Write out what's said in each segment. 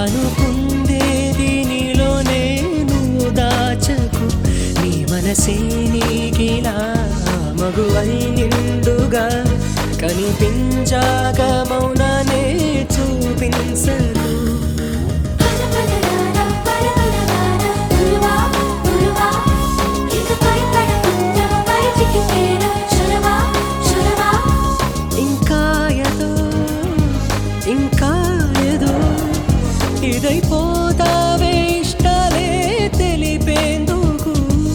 అనుకుందేది నీలో నేను దాచకు నీ మనసే నీకిలా మగువై నిండుగా కనిపించాక మౌనానే చూపించను ఇంకా ఏదో ఇదైపోతావే ఇష్టాలే తెలిపేందుకు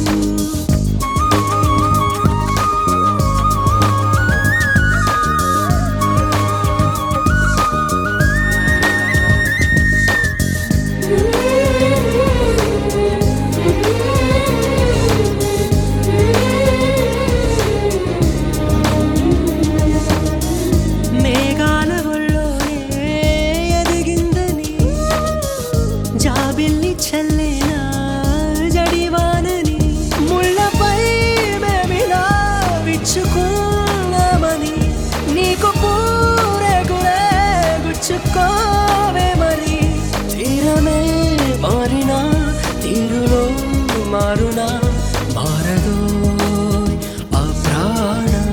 చల్లేనా జడివానని ముళ్ళపై మేమిలా విచ్చుకున్నామని నీకు పూరేగులే గుచ్చుకోవే మరి తీరమే మారినా తీరులో మారునా మారదో ఆ ప్రాణం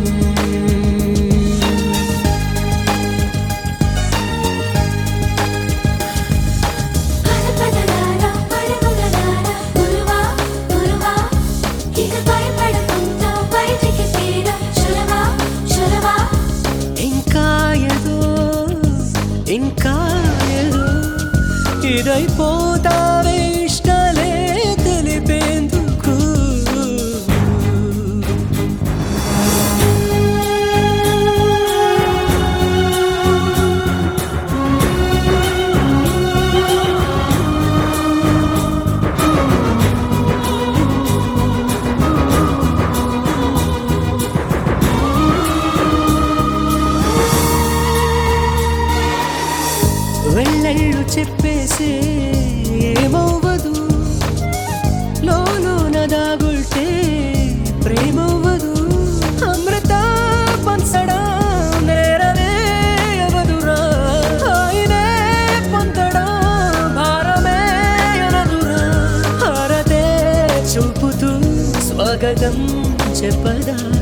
ఇంకా ఏదో ఇదైపోతావే ఇష్టాలే తెలిపేందుకు వెళ్ళళ్ళు చెప్పేసే ఏమవ్వదు లోన దాగుల్టే ప్రేమవ్వదు అమృత పంచడం నేరవే అవదురా ఆయనే పొందడం భారమే అనదురా హారతే చూపుతూ స్వాగతం చెప్పదా